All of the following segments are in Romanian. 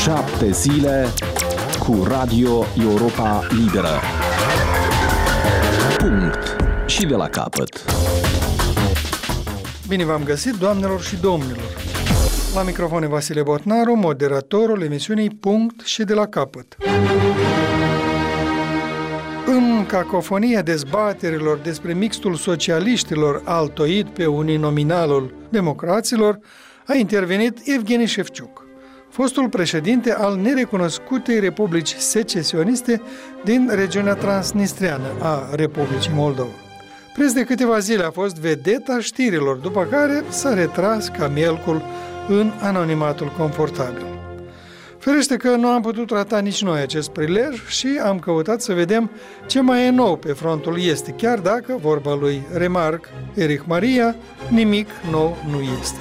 7 zile cu Radio Europa Liberă. Punct. Și de la capăt. Bine v-am găsit, doamnelor și domnilor. La microfon e Vasile Botnaru, moderatorul emisiunii Punct și de la capăt. În cacofonia dezbaterilor despre mixtul socialiștilor altoit pe uninominalul democraților, a intervenit Evgeni Șefciuc, fostul președinte al nerecunoscutei Republici Secesioniste din regiunea transnistreană a Republicii Moldova. Preț de câteva zile a fost vedeta știrilor, după care s-a retras ca mielcul în anonimatul confortabil. Ferește că nu am putut trata nici noi acest prilej și am căutat să vedem ce mai e nou pe frontul este, chiar dacă, vorba lui Remarc Erich Maria, nimic nou nu este.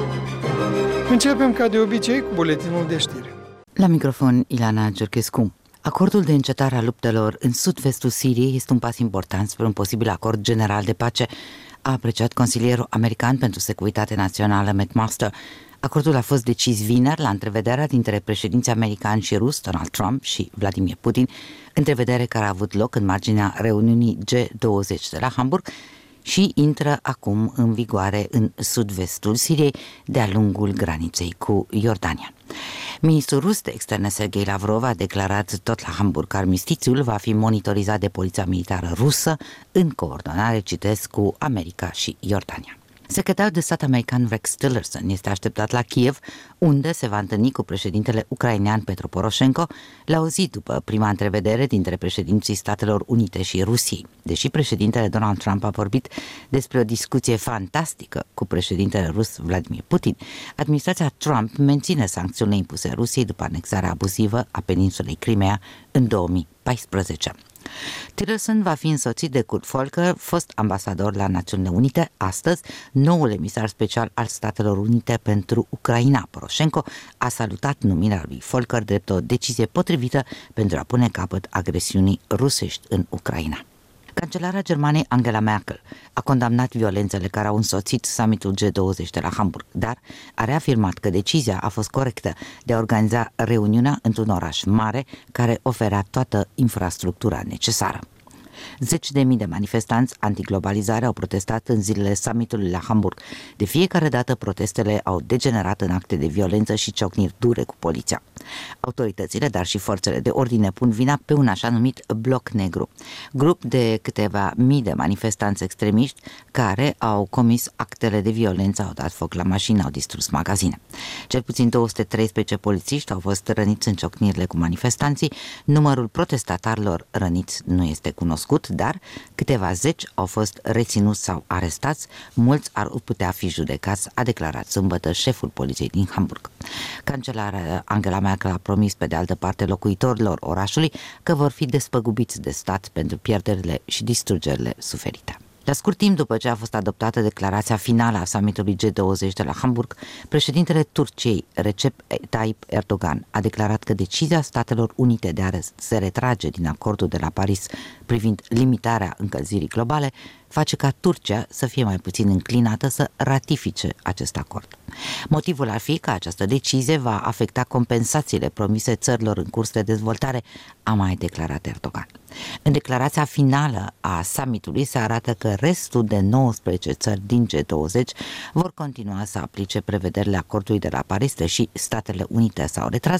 Începem ca de obicei cu buletinul de știri. La microfon Ilana Giurchescu. Acordul de încetare a luptelor în sud-vestul Siriei este un pas important spre un posibil acord general de pace, a apreciat consilierul american pentru securitate națională Matt Master. Acordul a fost decis vineri la întrevederea dintre președinții americani și rus, Donald Trump și Vladimir Putin, întrevedere care a avut loc în marginea reuniunii G20 de la Hamburg și intră acum în vigoare în sud-vestul Siriei, de-a lungul graniței cu Iordania. Ministrul rus de externe Sergei Lavrov a declarat tot la Hamburg că armistițiul va fi monitorizat de poliția militară rusă în coordonare, citesc, cu America și Iordania. Secretarul de stat american Rex Tillerson este așteptat la Kiev, unde se va întâlni cu președintele ucrainean Petro Poroșenko la o zi după prima întrevedere dintre președinții Statelor Unite și Rusiei. Deși președintele Donald Trump a vorbit despre o discuție fantastică cu președintele rus Vladimir Putin, administrația Trump menține sancțiunile impuse Rusiei după anexarea abuzivă a peninsulei Crimea în 2014. Tillerson va fi însoțit de Kurt Volker, fost ambasador la Națiunile Unite, astăzi noul emisar special al Statelor Unite pentru Ucraina. Poroșenko a salutat numirea lui Volker drept o decizie potrivită pentru a pune capăt agresiunii rusești în Ucraina. Cancelara Germaniei Angela Merkel a condamnat violențele care au însoțit summitul G20 de la Hamburg, dar a reafirmat că decizia a fost corectă de a organiza reuniunea într-un oraș mare care oferea toată infrastructura necesară. Zeci de mii de manifestanți antiglobalizare au protestat în zilele summitului la Hamburg. De fiecare dată protestele au degenerat în acte de violență și ciocniri dure cu poliția. Autoritățile, dar și forțele de ordine pun vina pe un așa numit bloc negru, grup de câteva mii de manifestanți extremiști care au comis actele de violență, au dat foc la mașini, au distrus magazine. Cel puțin 213 polițiști au fost răniți în ciocnirile cu manifestanții. Numărul protestatarilor răniți nu este cunoscut, dar câteva zeci au fost reținuți sau arestați, mulți ar putea fi judecați, a declarat sâmbătă șeful poliției din Hamburg. Cancelara Angela Merkel a promis pe de altă parte locuitorilor orașului că vor fi despăgubiți de stat pentru pierderile și distrugerile suferite. La scurt timp după ce a fost adoptată declarația finală a summitului G20 de la Hamburg, președintele Turciei, Recep Tayyip Erdogan, a declarat că decizia Statelor Unite de a se retrage din acordul de la Paris privind limitarea încălzirii globale face ca Turcia să fie mai puțin înclinată să ratifice acest acord. Motivul ar fi că această decizie va afecta compensațiile promise țărilor în curs de dezvoltare, a mai declarat Erdogan. În declarația finală a summitului se arată că restul de 19 țări din G20 vor continua să aplice prevederile acordului de la Paris, deși Statele Unite s-au retras.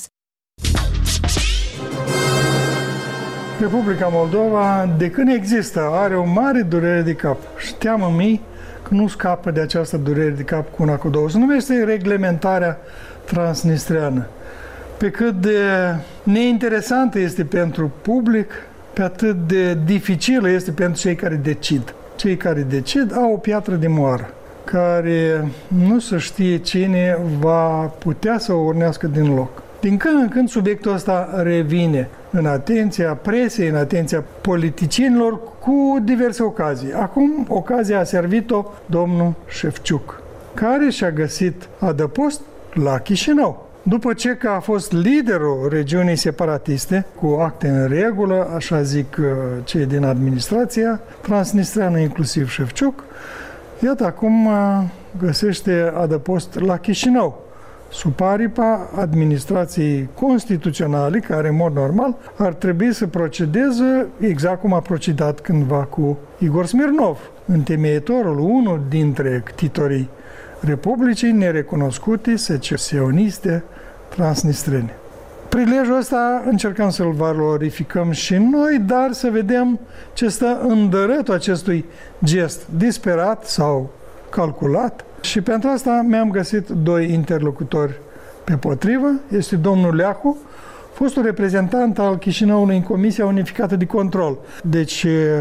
Republica Moldova, de când există, are o mare durere de cap și teamă mie că nu scapă de această durere de cap cu una, cu două. Se numește reglementarea transnistreană. Pe cât de neinteresantă este pentru public, pe atât de dificilă este pentru cei care decid. Cei care decid au o piatră de moară, care nu se știe cine va putea să o urnească din loc. Din când în când subiectul ăsta revine în atenția presei, în atenția politicienilor cu diverse ocazii. Acum ocazia a servit-o domnul Șefciuc, care și-a găsit adăpost la Chișinău. După ce că a fost liderul regiunii separatiste, cu acte în regulă, așa zic cei din administrația transnistreană, inclusiv Șefciuc, iată acum găsește adăpost la Chișinău, sub aripa administrației constituționale, care în mod normal ar trebui să procedeze exact cum a procedat cândva cu Igor Smirnov, întemeietorul, unul dintre ctitorii Republicii nerecunoscute secesioniste transnistrene. Prilejul ăsta încercăm să-l valorificăm și noi, dar să vedem ce stă în dărătul acestui gest disperat sau calculat. Și pentru asta mi-am găsit doi interlocutori pe potrivă. Este domnul Leahu, fostul reprezentant al Chișinăului în Comisia Unificată de Control. Deci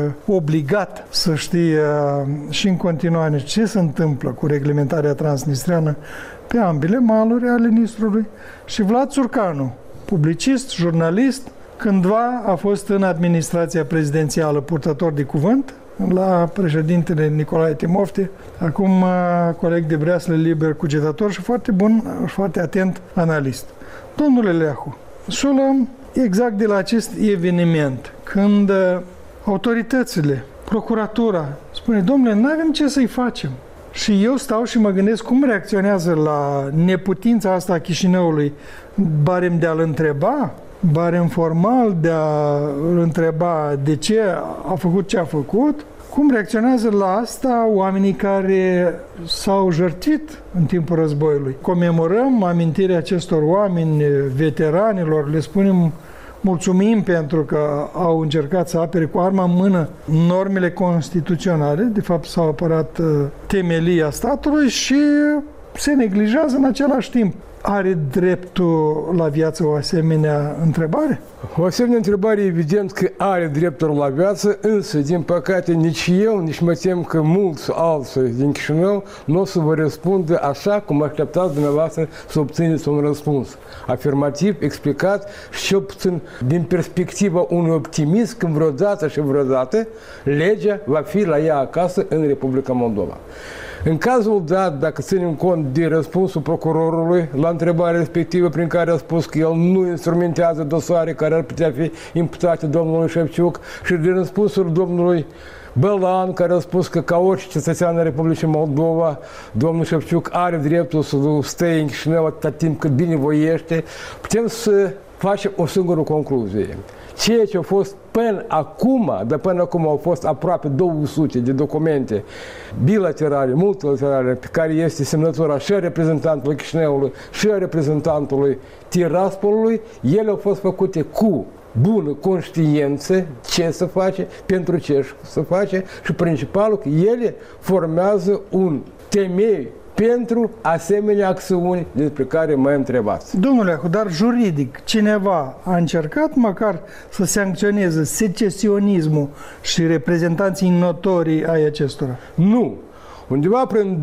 obligat să știe și în continuare ce se întâmplă cu reglementarea transnistreană pe ambele maluri ale Nistrului. Și Vlad Țurcanu, publicist, jurnalist, cândva a fost în administrația prezidențială purtător de cuvânt la președintele Nicolae Timofte, acum coleg de breaslă, liber, cugetător și foarte bun, foarte atent analist. Domnule Leahu, sulăm exact de la acest eveniment, când autoritățile, procuratura, spune, domnule, nu avem ce să-i facem. Și eu stau și mă gândesc cum reacționează la neputința asta a Chișinăului, barem de a-l întreba, barem formal de a-l întreba de ce a făcut ce a făcut, cum reacționează la asta oamenii care s-au jertfit în timpul războiului. Comemorăm amintirea acestor oameni, veteranilor, le spunem mulțumim pentru că au încercat să apere cu arma în mână normele constituționale, de fapt s-au apărat temelia statului și se neglijează în același timp. Are dreptul la viață o asemenea întrebare? O asemenea întrebare evident că are dreptul la viață, însă, din păcate, nici eu, nici mă tem că mulți alții din Chișinău nu o să vă răspundă așa cum așteptați dumneavoastră să obțineți un răspuns afirmativ, explicat și cel puțin din perspectiva unui optimist când vreodată legea va fi la ea acasă în Republica Moldova. În cazul dat, dacă ținem cont de răspunsul procurorului la întrebarea respectivă prin care a spus că el nu instrumentează dosare care ar putea fi imputate domnului Șefciuc și de răspunsul domnului Bălan, care a spus că ca orice cetățean în Republicii Moldova, domnul Șefciuc are dreptul să stea în Chișinău atâta timp cât binevoiește, putem să facem o singură concluzie. Ceea ce a fost până acum au fost aproape 200 de documente bilaterale, multilaterale, pe care este semnătura și a reprezentantului Chișinăului și a reprezentantului Tiraspolului, ele au fost făcute cu bună conștiință ce să face, pentru ce să face și principalul că ele formează un temei pentru asemenea acțiuni despre care mă întrebați. Domnule Leahu, dar juridic, cineva a încercat măcar să sancționeze secesionismul și reprezentanții notorii ai acestora? Nu. Undeva prin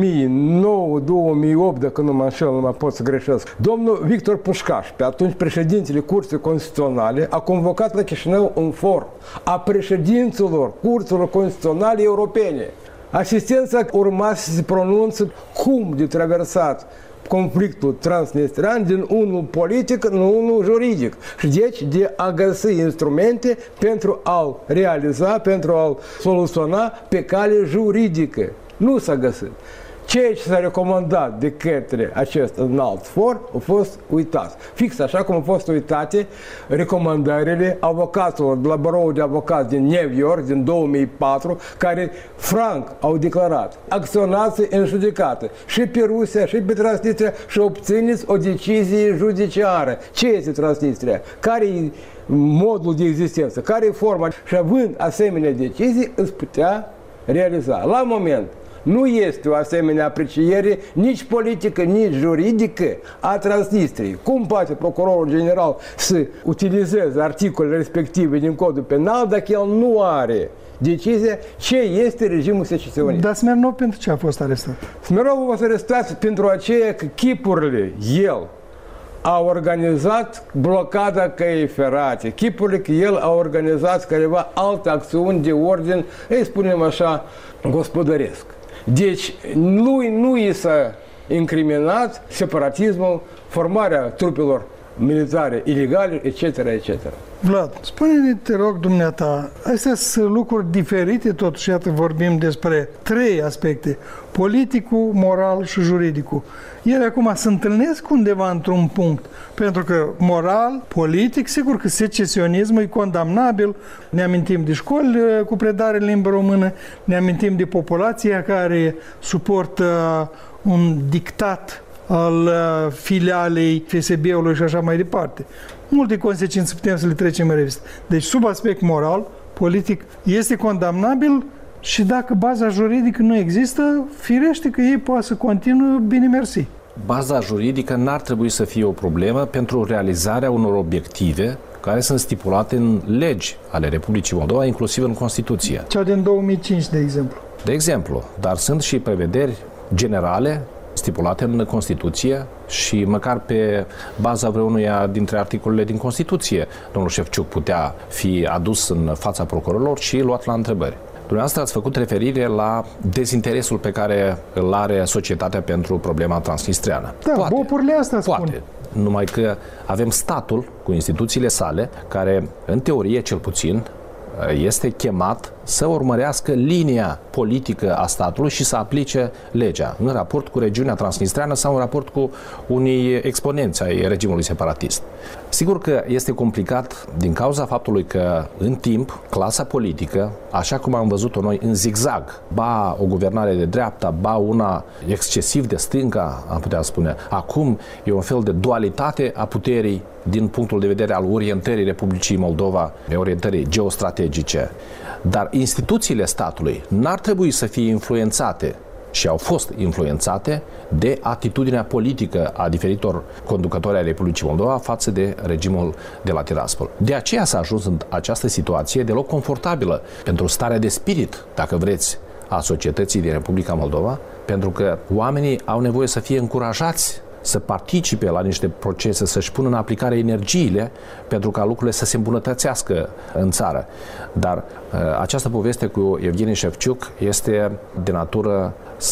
2009-2008, dacă nu mă înșel, nu mă pot să greșesc, domnul Victor Pușcaș, pe atunci președintele Curții Constituționale, a convocat la Chișinău un for a președinților Curților Constituționale Europene. Asistența urma să se pronunțe cum de traversat conflictul transnistrean din unul politic în unul juridic și deci de a găsi instrumente pentru a-l realiza, pentru a-l soluționa pe cale juridică. Nu s-a găsit. Ceea ce s-a recomandat de către acest înalt for a fost uitat. Fix așa cum au fost uitate recomandările avocaților de la Baroul de Avocați din New York din 2004, care franc au declarat: acționați în judecată și pe Rusia și pe Transnistria și obțineți o decizie judiciară. Ce este Transnistria? Care e modul de existență? Care e forma? Și având asemenea decizii, îți putea realiza. La moment nu este o asemenea apreciere nici politică, nici juridică a Transnistriei. Cum poate procurorul general să utilizeze articolele respective din codul penal dacă el nu are decizia ce este regimul secesionist? Dar Smirnov pentru ce a fost arestat? Smirnov a fost arestat pentru aceea că chipurile el a organizat blocada căii ferate, chipurile că el a organizat careva alte acțiuni de ordin, îi spunem așa, gospodăresc. Deci, lui nu i s-a incriminat separatismul, formarea trupelor militare ilegale, etc., etc. Vlad, spune-ne, te rog, dumneata, astea sunt lucruri diferite, totuși, iată, vorbim despre 3 aspecte, politicul, moral și juridicul. Ele acum se întâlnesc undeva într-un punct, pentru că moral, politic, sigur că secesionismul e condamnabil, ne amintim de școli cu predare în limba română, ne amintim de populația care suportă un dictat al filialei FSB-ului și așa mai departe. Multe consecințe putem să le trecem în revistă. Deci, sub aspect moral, politic, este condamnabil și dacă baza juridică nu există, firește că ei poate să continue bine mersi. Baza juridică n-ar trebui să fie o problemă pentru realizarea unor obiective care sunt stipulate în legi ale Republicii Moldova, inclusiv în Constituție. Cea din 2005, de exemplu. De exemplu, dar sunt și prevederi generale stipulate în Constituție și măcar pe baza vreunuia dintre articolele din Constituție, domnul Șefciuc putea fi adus în fața procurorilor și luat la întrebări. Dumneavoastră ați făcut referire la dezinteresul pe care îl are societatea pentru problema transnistreană. Da, bopurile astea spun. Poate. Numai că avem statul cu instituțiile sale care, în teorie cel puțin, este chemat să urmărească linia politică a statului și să aplice legea în raport cu regiunea transnistreană sau în raport cu unii exponenți ai regimului separatist. Sigur că este complicat din cauza faptului că în timp clasa politică, așa cum am văzut-o noi în zigzag, ba o guvernare de dreapta, ba una excesiv de stânga, am putea spune, acum e un fel de dualitate a puterii din punctul de vedere al orientării Republicii Moldova, orientării geostrategice. Dar instituțiile statului n-ar trebui să fie influențate și au fost influențate de atitudinea politică a diferitor conducători ai Republicii Moldova față de regimul de la Tiraspol. De aceea s-a ajuns în această situație deloc confortabilă pentru starea de spirit, dacă vreți, a societății din Republica Moldova, pentru că oamenii au nevoie să fie încurajați să participe la niște procese, să-și pună în aplicare energiile pentru ca lucrurile să se îmbunătățească în țară. Dar această poveste cu Evgeni Șefciuc este de natură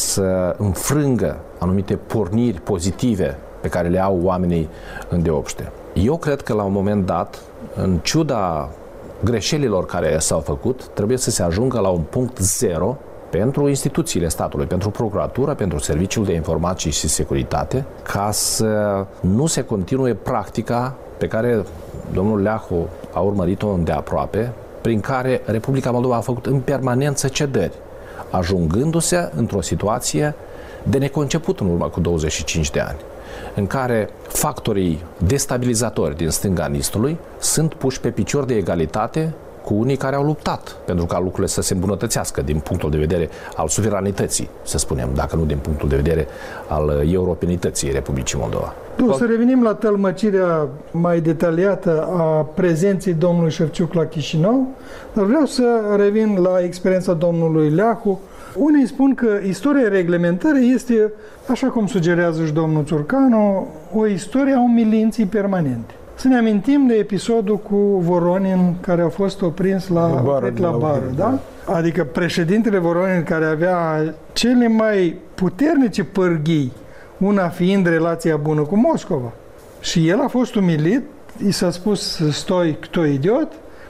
să înfrângă anumite porniri pozitive pe care le au oamenii îndeopște. Eu cred că la un moment dat, în ciuda greșelilor care s-au făcut, trebuie să se ajungă la un punct zero pentru instituțiile statului, pentru procuratură, pentru Serviciul de Informații și Securitate, ca să nu se continue practica pe care domnul Leahu a urmărit-o îndeaproape, prin care Republica Moldova a făcut în permanență cedări, ajungându-se într-o situație de neconceput în urmă cu 25 de ani, în care factorii destabilizatori din stânga Nistului sunt puși pe picior de egalitate cu unii care au luptat pentru ca lucrurile să se îmbunătățească din punctul de vedere al suveranității, să spunem, dacă nu din punctul de vedere al europenității Republicii Moldova. Să revenim la tălmăcirea mai detaliată a prezenței domnului Șefciuc la Chișinău, dar vreau să revin la experiența domnului Leahu. Unii spun că istoria reglementării este, așa cum sugerează și domnul Țurcanu, o istorie a umilinței permanente. Să ne amintim de episodul cu Voronin, care a fost oprins la bară, da? Adică președintele Voronin, care avea cele mai puternice pârghii, una fiind relația bună cu Moscova. Și el a fost umilit, i s-a spus, stoi, кто idiot,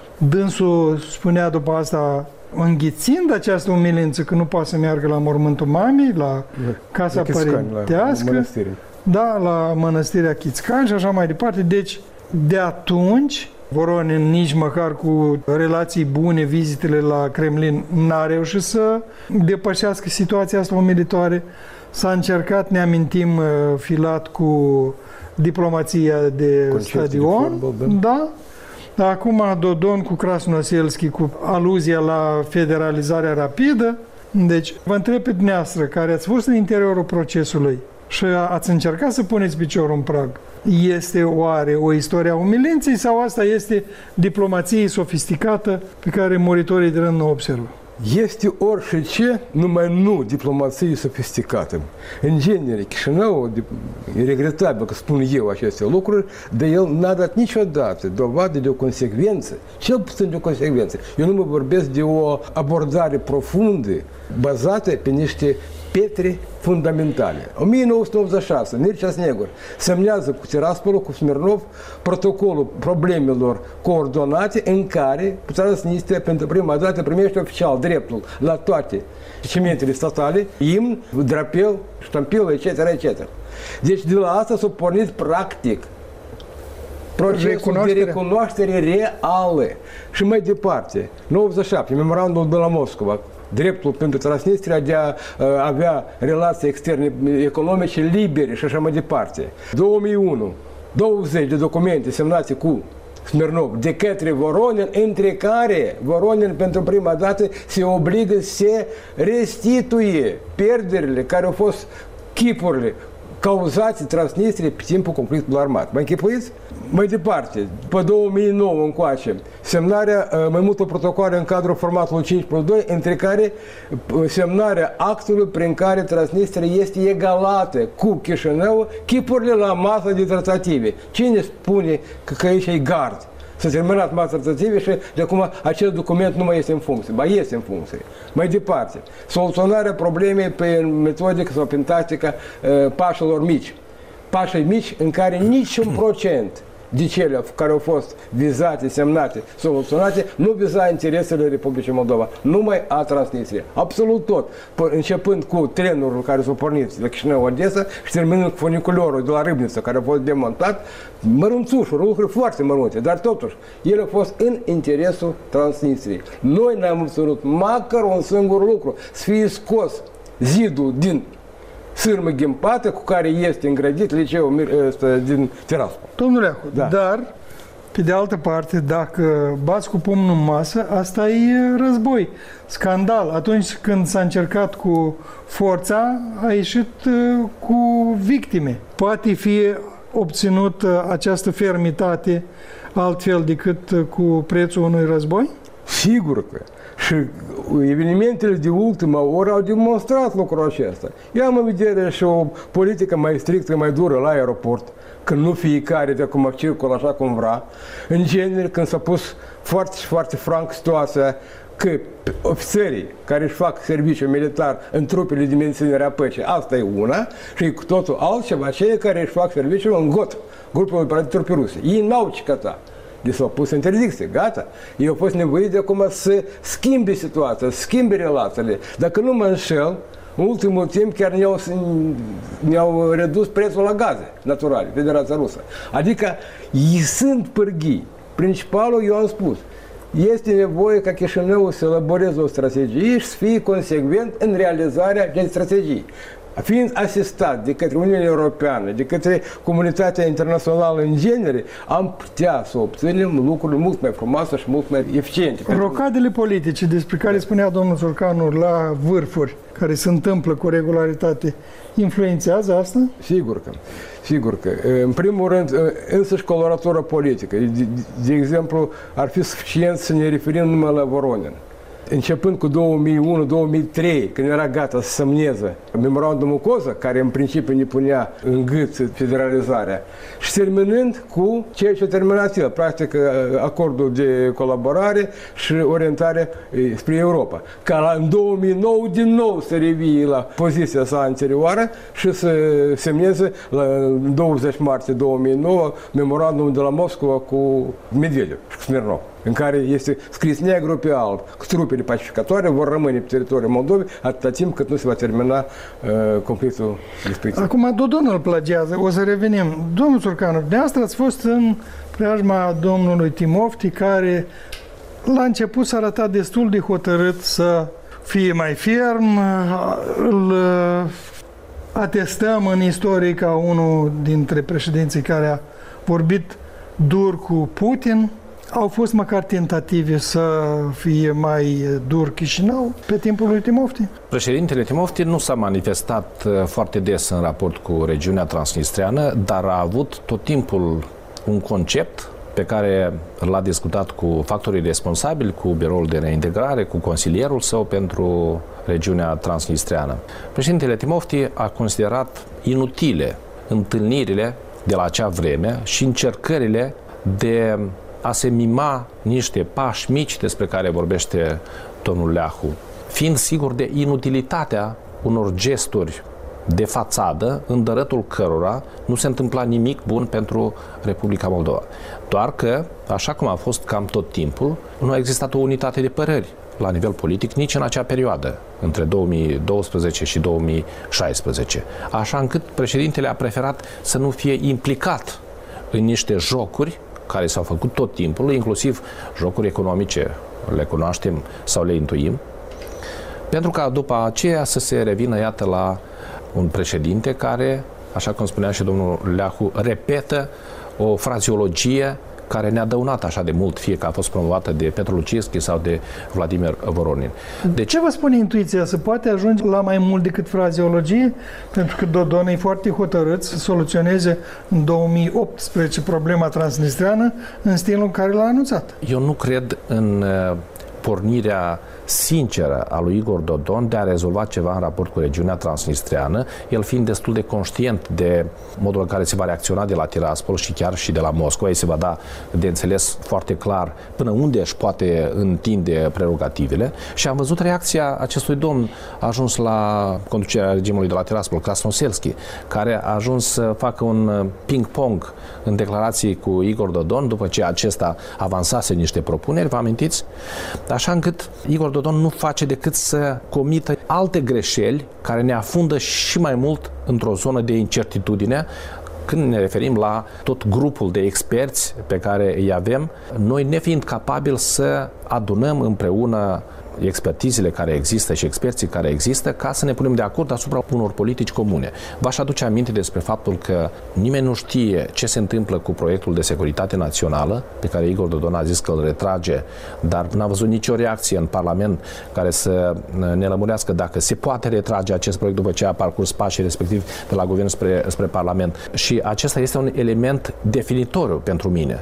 dânsul spunea după asta, înghițind această umilință, că nu poate să meargă la mormântul mamei, la casa părintească, la mănăstirea Chițcan și așa mai departe. Deci, de atunci, Voronin nici măcar cu relații bune, vizitele la Kremlin, n-a reușit să depășească situația asta umilitoare. S-a încercat, ne amintim, filat cu diplomația de stadion. Da. Acum Dodon cu Krasnoselski, cu aluzia la federalizarea rapidă. Deci, vă întreb pe dumneavoastră, care ați fost în interiorul procesului și ați încercat să puneți piciorul în prag, este oare o istorie a umilinței sau asta este diplomație sofisticată pe care muritorii de rând nu observă? Este orice, numai nu diplomație sofisticată. În genere, Chișinău, e regretabil că spun eu aceste lucruri, dar el n-a dat niciodată dovadă de o consecvență, cel puțin de o consecvență. Eu nu mă vorbesc de o abordare profundă, bazată pe niște pietre fundamentale. 1986, Mircea Snegur semnează cu Tiraspolul, cu Smirnov, protocolul problemelor coordonate în care Transnistria pentru prima dată primește oficial dreptul la toate cimentele statale, imn, drapel, ștampilă, etc., etc. Deci de la asta s-a pornit practic procesul de recunoaștere reală. Și mai departe, 97, memorandumul de la Moscova, dreptul pentru Transnistria de a avea relații externe economice libere și așa mai departe. 2001, 20 de documente semnate cu Smirnov de către Voronin, între care Voronin pentru prima dată se obligă să restituie pierderile care au fost, chipurile cauzate Transnistriei pe timpul conflictului armat. Mă închipuiți? Mai departe, pe 2009 încoace, semnarea mai multor protocoale în cadrul formatului 5+2, între care semnarea actului prin care Transnistria este egalată cu Chișinău, chipurile la masă de tratative. Cine spune că aici e gard? S-a terminat masa tratative și de acum acest document nu mai este în funcție. Ba este în funcție. Mai departe, soluționarea problemei pe metodică sau prin tactica pașilor mici. Pașii mici în care niciun procent de cele care au fost vizate, semnate, soluționate, nu viza interesele Republicii Moldova, numai a Transnistriei. Absolut tot. Începând cu trenul care s-a pornit la Chișinău-Odessa și terminând cu funiculorul de la Râbniță, care a fost demontat, mărunțușuri, lucruri foarte mărunte, dar totuși, el a fost în interesul Transnistriei. Noi ne-am obținut măcar un singur lucru, să fie scos zidul din sârmă ghimpată cu care este îngrădit liceul din Tiraspol. Domnule Ahu, da. Dar, pe de altă parte, dacă bați cu pumnul în masă, asta e război, scandal. Atunci când s-a încercat cu forța, a ieșit cu victime. Poate fi obținut această fermitate altfel decât cu prețul unui război? Sigur că. Și evenimentele de ultima oră au demonstrat lucrul acesta. Eu am în vedere și o politică mai strictă, mai dură la aeroport, când nu fiecare de acum circulă așa cum vrea. În genere, când s-a pus foarte și foarte franc situația că ofițerii care își fac serviciu militar în trupele de menținere a păcii, asta e una, și cu totul altceva, cei care își fac serviciu în GOT, grupul operativ trupe ruse. Ei n-au cicătat. Deci s-au pus interdicție, gata. Ei au fost nevoiți de acum să schimbe situația, să schimbe relațiile. Dacă nu mă înșel, în ultimul timp chiar ne-au redus prețul la gaze naturale, Federația Rusă. Adică ei sunt pârghii. Principalul, eu am spus, este nevoie ca Chișinăul să elaboreze o strategie și să fie consecvent în realizarea acestei strategii. Fiind asistat de către Uniunea Europeană, de către comunitatea internațională în genere, am putea să obținem lucruri mult mai frumoase și mult mai eficiente. Rocadele politice despre care spunea domnul Țurcanu la vârfuri, care se întâmplă cu regularitate, influențează asta? Sigur că. În primul rând, însăși coloratura politică. De exemplu, ar fi suficient să ne referim numai la Voronin. Începând cu 2001-2003, când era gata să semneze memorandumul COZA, care în principiu ne punea în gât federalizarea, și terminând cu ceea ce a terminat el, practic acordul de colaborare și orientare spre Europa. Ca în 2009 din nou să revie la poziția sa anterioară și să semneze la 20 martie 2009 memorandumul de la Moscova cu Medvedev și cu Smirnov, în care este scris negru pe alb că trupele pacificatoare vor rămâne pe teritoriul Moldovei atâta timp cât nu se va termina conflictul respectiv. Acum Dodon îl plagiază, o să revenim. Domnul Țurcanu, dumneavoastră ați fost în preajma domnului Timofti, care la început s-a arătat destul de hotărât să fie mai ferm. Îl atestăm în istorie ca unul dintre președinții care a vorbit dur cu Putin. Au fost măcar tentative să fie mai dur Chișinău pe timpul lui Timofti? Președintele Timofti nu s-a manifestat foarte des în raport cu regiunea transnistreană, dar a avut tot timpul un concept pe care l-a discutat cu factorii responsabili, cu biroul de reintegrare, cu consilierul său pentru regiunea transnistreană. Președintele Timofti a considerat inutile întâlnirile de la acea vreme și încercările de a se mima niște pași mici despre care vorbește domnul Leahu, fiind sigur de inutilitatea unor gesturi de fațadă, în dărătul cărora nu se întâmpla nimic bun pentru Republica Moldova. Doar că, așa cum a fost cam tot timpul, nu a existat o unitate de păreri la nivel politic nici în acea perioadă, între 2012 și 2016. Așa încât președintele a preferat să nu fie implicat în niște jocuri care s-au făcut tot timpul, inclusiv jocuri economice, le cunoaștem sau le intuim, pentru ca după aceea să se revină, iată, la un președinte care, așa cum spunea și domnul Leahu, repetă o frazeologie care ne-a dăunat așa de mult, fie că a fost promovată de Petru Luciescu sau de Vladimir Voronin. Deci, ce vă spune intuiția? Se poate ajunge la mai mult decât frazeologie? Pentru că Dodon e foarte hotărât să soluționeze în 2018 problema transnistreană în stilul în care l-a anunțat. Eu nu cred în pornirea sinceră a lui Igor Dodon de a rezolva ceva în raport cu regiunea transnistreană, el fiind destul de conștient de modul în care se va reacționa de la Tiraspol și chiar și de la Moscova. Ei se va da de înțeles foarte clar până unde își poate întinde prerogativele și am văzut reacția acestui domn ajuns la conducerea regimului de la Tiraspol, Krasnoselski, care a ajuns să facă un ping-pong în declarații cu Igor Dodon după ce acesta avansase niște propuneri, vă amintiți? Așa încât Igor Dodon nu face decât să comită alte greșeli care ne afundă și mai mult într-o zonă de incertitudine. Când ne referim la tot grupul de experți pe care îi avem, noi nefiind capabili să adunăm împreună expertizele care există și experții care există ca să ne punem de acord asupra unor politici comune. V-aș aduce aminte despre faptul că nimeni nu știe ce se întâmplă cu proiectul de securitate națională, pe care Igor Dodon a zis că îl retrage, dar n-a văzut nicio reacție în Parlament care să ne lămurească dacă se poate retrage acest proiect după ce a parcurs pașii respectiv de la guvern spre Parlament. Și acesta este un element definitoriu pentru mine.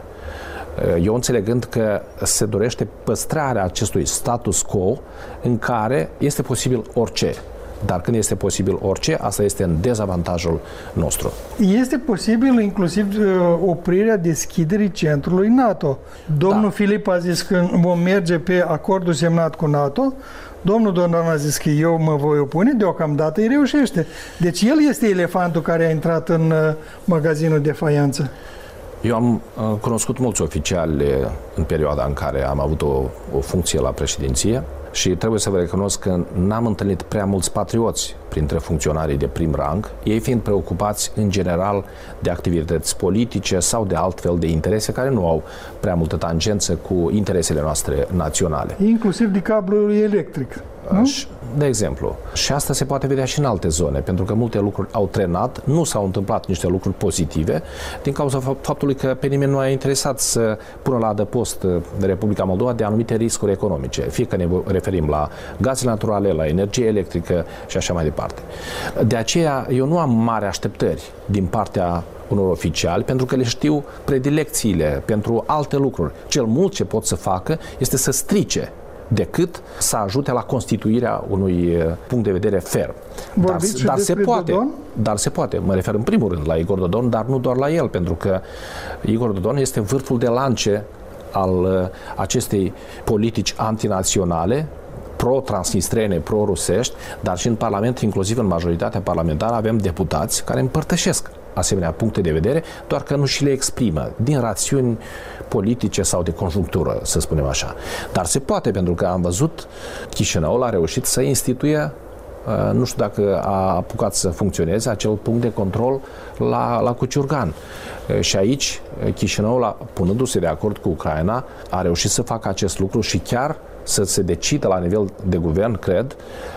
Eu înțelegând că se dorește păstrarea acestui status quo în care este posibil orice. Dar când este posibil orice, asta este în dezavantajul nostru. Este posibil inclusiv oprirea deschiderii centrului NATO. Domnul Filip a zis că vom merge pe acordul semnat cu NATO. Domnul Dodon a zis că eu mă voi opune, deocamdată îi reușește. Deci el este elefantul care a intrat în magazinul de faianță. Eu am cunoscut mulți oficiali în perioada în care am avut o funcție la președinție și trebuie să vă recunosc că n-am întâlnit prea mulți patrioți printre funcționarii de prim rang, ei fiind preocupați în general de activități politice sau de altfel de interese care nu au prea multă tangență cu interesele noastre naționale. Inclusiv de cablul electric. De exemplu. Și asta se poate vedea și în alte zone, pentru că multe lucruri au trenat, nu s-au întâmplat niște lucruri pozitive, din cauza faptului că pe nimeni nu a interesat să pună la adăpost Republica Moldova de anumite riscuri economice, fie că ne referim la gaze naturale, la energie electrică și așa mai departe. De aceea, eu nu am mari așteptări din partea unor oficiali, pentru că le știu predilecțiile pentru alte lucruri. Cel mult ce pot să facă este să strice decât să ajute la constituirea unui punct de vedere ferm. Dar se poate. Dodon? Dar se poate. Mă refer în primul rând la Igor Dodon, dar nu doar la el, pentru că Igor Dodon este vârful de lance al acestei politici antinaționale, pro-transnistrene, pro-rusești, dar și în Parlament, inclusiv în majoritatea parlamentară, avem deputați care împărtășesc asemenea puncte de vedere, doar că nu și le exprimă din rațiuni politice sau de conjunctură, să spunem așa. Dar se poate, pentru că am văzut Chișinăul a reușit să instituie, nu știu dacă a apucat să funcționeze, acel punct de control la Cuciurgan. Și aici Chișinăul, punându-se de acord cu Ucraina, a reușit să facă acest lucru și chiar să se decidă la nivel de guvern, cred,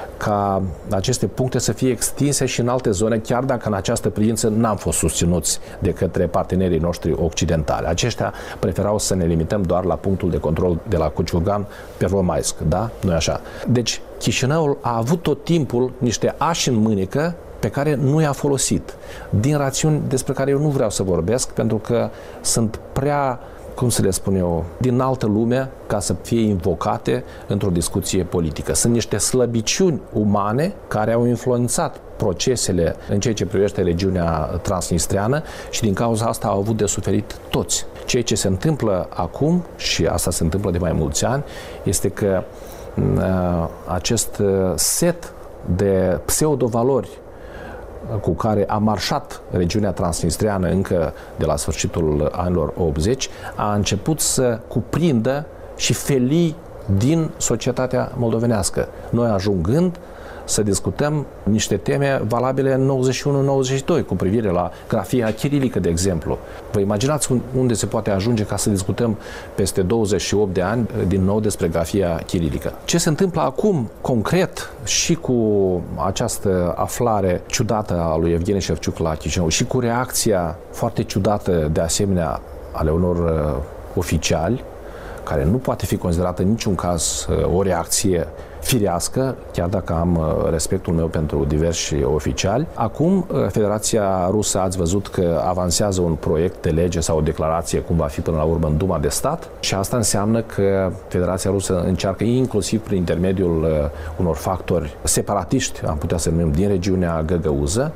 ca aceste puncte să fie extinse și în alte zone, chiar dacă în această privință n-am fost susținuți de către partenerii noștri occidentali. Aceștia preferau să ne limităm doar la punctul de control de la Cuciurgan, Pervomaisk, da? Nu-i așa? Deci, Chișinăul a avut tot timpul niște ași în mânecă pe care nu i-a folosit. Din rațiuni despre care eu nu vreau să vorbesc, pentru că sunt prea, cum să le spun eu, din altă lume ca să fie invocate într-o discuție politică. Sunt niște slăbiciuni umane care au influențat procesele în ceea ce privește regiunea transnistreană și din cauza asta au avut de suferit toți. Ceea ce se întâmplă acum, și asta se întâmplă de mai mulți ani, este că acest set de pseudovalori cu care a marșat regiunea transnistreană încă de la sfârșitul anilor 80, a început să cuprindă și felii din societatea moldovenească. Noi ajungând să discutăm niște teme valabile în 91-92 cu privire la grafia chirilică, de exemplu. Vă imaginați unde se poate ajunge ca să discutăm peste 28 de ani din nou despre grafia chirilică. Ce se întâmplă acum, concret, și cu această aflare ciudată a lui Evgeni Șevciuc la Chișinău și cu reacția foarte ciudată, de asemenea, ale unor oficiali, care nu poate fi considerată în niciun caz o reacție firească, chiar dacă am respectul meu pentru diversi oficiali. Acum, Federația Rusă, ați văzut că avansează un proiect de lege sau o declarație, cum va fi până la urmă în Duma de Stat, și asta înseamnă că Federația Rusă încearcă, inclusiv prin intermediul unor factori separatiști, am putea să numim, din regiunea găgăuză,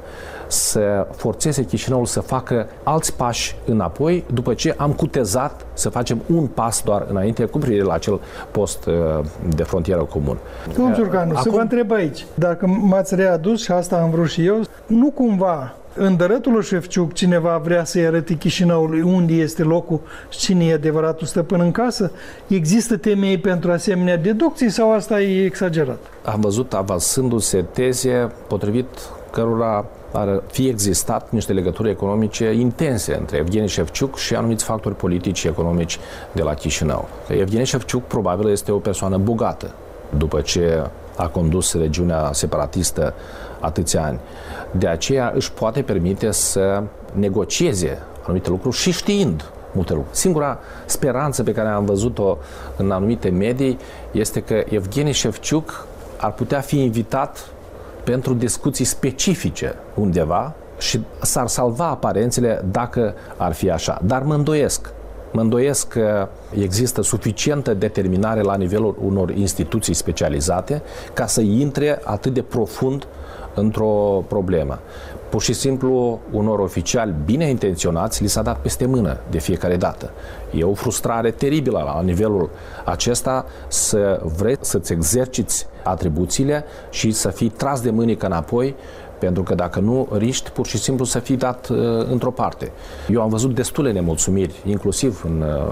să forțeze Chișinăul să facă alți pași înapoi, după ce am cutezat să facem un pas doar înainte cu privire la acel post de frontieră comun. Domnul Ciurcanu, să vă întreb aici, dacă m-ați readus, și asta am vrut și eu, nu cumva în dărătul lui Șefciuc cineva vrea să-i arăte Chișinăului unde este locul și cine e adevăratul stăpân în casă? Există temei pentru asemenea deducții sau asta e exagerat? Am văzut avansându-se teze potrivit cărora ar fi existat niște legături economice intense între Evgeni Șefciuc și anumiți factori politici și economici de la Chișinău. Evgeni Șefciuc probabil este o persoană bogată după ce a condus regiunea separatistă atâția ani. De aceea își poate permite să negocieze anumite lucruri și știind multe lucruri. Singura speranță pe care am văzut-o în anumite medii este că Evgeni Șefciuc ar putea fi invitat pentru discuții specifice undeva și s-ar salva aparențele dacă ar fi așa. Dar mă îndoiesc că există suficientă determinare la nivelul unor instituții specializate ca să intre atât de profund într-o problemă. Pur și simplu, unor oficiali bine intenționați li s-a dat peste mână de fiecare dată. E o frustrare teribilă la nivelul acesta să vrei să-ți exerciți atribuțiile și să fii tras de mânică înapoi, pentru că dacă nu, riști pur și simplu să fii dat într-o parte. Eu am văzut destule nemulțumiri, inclusiv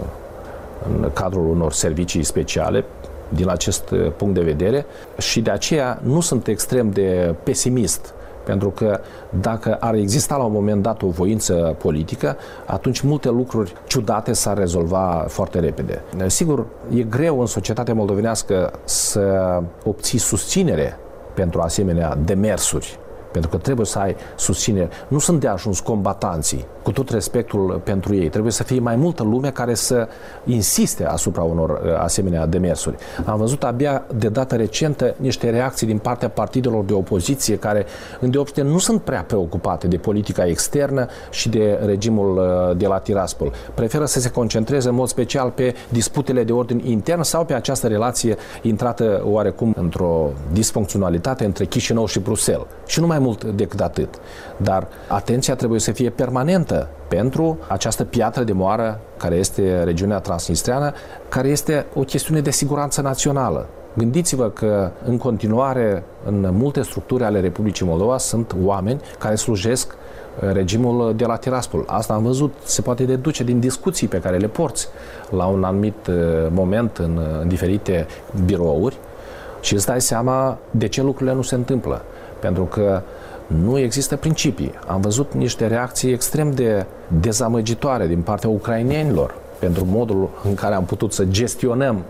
în cadrul unor servicii speciale, din acest punct de vedere, și de aceea nu sunt extrem de pesimist, pentru că dacă ar exista la un moment dat o voință politică, atunci multe lucruri ciudate s-ar rezolva foarte repede. Sigur, e greu în societatea moldovenească să obții susținere pentru asemenea demersuri, pentru că trebuie să ai susținere. Nu sunt de ajuns combatanții, cu tot respectul pentru ei. Trebuie să fie mai multă lume care să insiste asupra unor asemenea demersuri. Am văzut abia de dată recentă niște reacții din partea partidelor de opoziție care, îndeopște, nu sunt prea preocupate de politica externă și de regimul de la Tiraspol. Preferă să se concentreze în mod special pe disputele de ordin intern sau pe această relație intrată oarecum într-o disfuncționalitate între Chișinău și Bruxelles. Și nu mai mult decât atât. Dar atenția trebuie să fie permanentă pentru această piatră de moară care este regiunea transnistreană, care este o chestiune de siguranță națională. Gândiți-vă că în continuare în multe structuri ale Republicii Moldova sunt oameni care slujesc regimul de la Tiraspol. Asta am văzut, se poate deduce din discuții pe care le porți la un anumit moment în diferite birouri și îți dai seama de ce lucrurile nu se întâmplă. Pentru că nu există principii. Am văzut niște reacții extrem de dezamăgitoare din partea ucrainenilor pentru modul în care am putut să gestionăm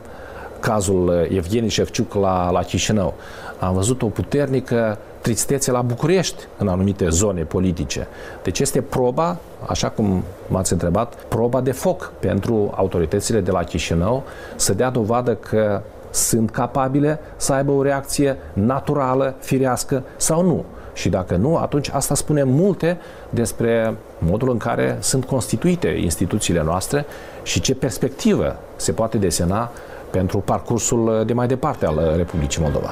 cazul Evgeni Șefciuc la Chișinău. Am văzut o puternică tristețe la București în anumite zone politice. Deci este proba, așa cum m-ați întrebat, proba de foc pentru autoritățile de la Chișinău să dea dovadă că sunt capabile să aibă o reacție naturală, firească sau nu. Și dacă nu, atunci asta spune multe despre modul în care sunt constituite instituțiile noastre și ce perspectivă se poate desena pentru parcursul de mai departe al Republicii Moldova.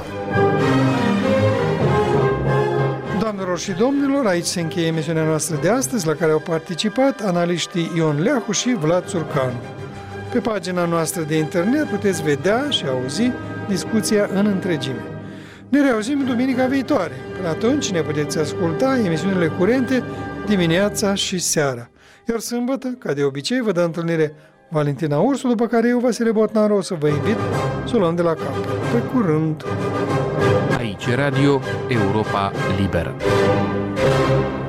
Doamnelor și domnilor, aici se încheie emisiunea noastră de astăzi, la care au participat analiștii Ion Leahu și Vlad Ciurcanu. Pe pagina noastră de internet puteți vedea și auzi discuția în întregime. Ne reauzim duminica viitoare. Până atunci ne puteți asculta emisiunile curente dimineața și seara. Iar sâmbătă, ca de obicei, vă dă întâlnire Valentina Ursu, după care eu, Vasile Botnaru, o să vă invit să o luăm de la cap. Pe curând! Aici Radio Europa Liberă.